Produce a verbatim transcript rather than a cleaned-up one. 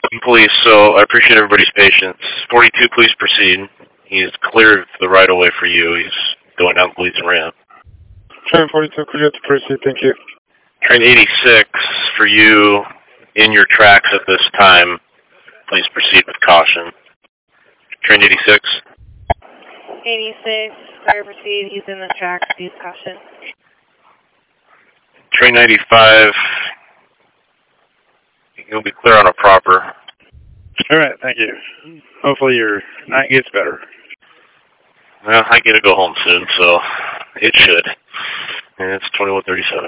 Police, so I appreciate everybody's patience. forty-two, please proceed. He is clear of the right-of-way for you. He's going down the Gleason ramp. Train forty-two, clear to proceed, thank you. Train eighty-six, for you, in your tracks at this time. Please proceed with caution. Train eighty-six. eighty-six, clear to proceed. He's in the tracks. Use caution. Train ninety-five. You'll be clear on a proper. All right, thank you. Hopefully your night gets better. Well, I get to go home soon, so it should. And it's twenty-one thirty-seven.